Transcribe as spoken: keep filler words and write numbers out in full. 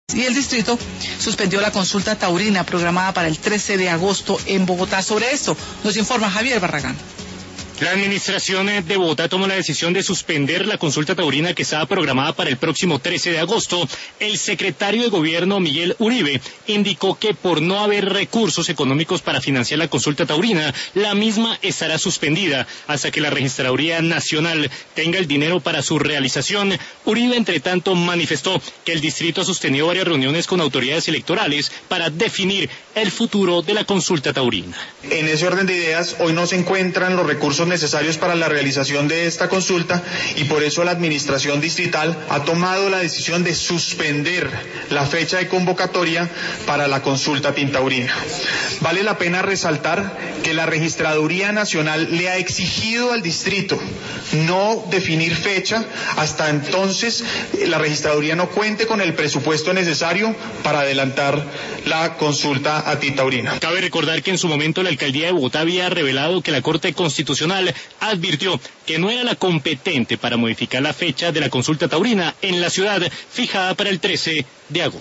Y el distrito suspendió la consulta taurina programada para el trece de agosto en Bogotá. Sobre esto nos informa Javier Barragán. La administración de Bogotá tomó la decisión de suspender la consulta taurina que estaba programada para el próximo trece de agosto. El secretario de Gobierno, Miguel Uribe, indicó que por no haber recursos económicos para financiar la consulta taurina, la misma estará suspendida hasta que la Registraduría Nacional tenga el dinero para su realización. Uribe, entre tanto, manifestó que el distrito ha sostenido varias reuniones con autoridades electorales para definir el futuro de la consulta taurina. En ese orden de ideas, hoy no se encuentran los recursos necesarios para la realización de esta consulta y por eso la administración distrital ha tomado la decisión de suspender la fecha de convocatoria para la consulta tintaurina. Vale la pena resaltar que la Registraduría Nacional le ha exigido al distrito no definir fecha hasta entonces la Registraduría no cuente con el presupuesto necesario para adelantar la consulta a tintaurina. Cabe recordar que en su momento la alcaldía de Bogotá había revelado que la Corte Constitucional advirtió que no era la competente para modificar la fecha de la consulta taurina en la ciudad fijada para el trece de agosto.